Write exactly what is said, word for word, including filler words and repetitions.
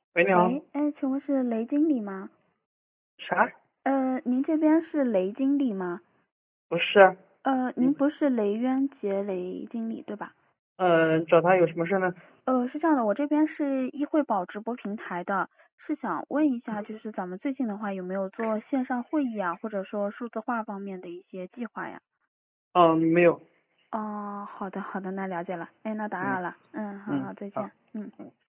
喂，你好。 喂，哎，请问是雷经理吗？ 啥？ 呃，您这边是雷经理吗？ 不是。 呃，您嗯不是雷渊杰雷经理对吧？ 嗯，找他有什么事呢？ 呃，是这样的，我这边是易惠宝直播平台的，是想问一下，就是咱们最近的话有没有做线上会议啊，或者说数字化方面的一些计划呀？ 哦，没有。 哦，好的好的，那了解了。哎，那打嗯扰了。嗯，好嗯， 好，再见。 好。 嗯。 嗯。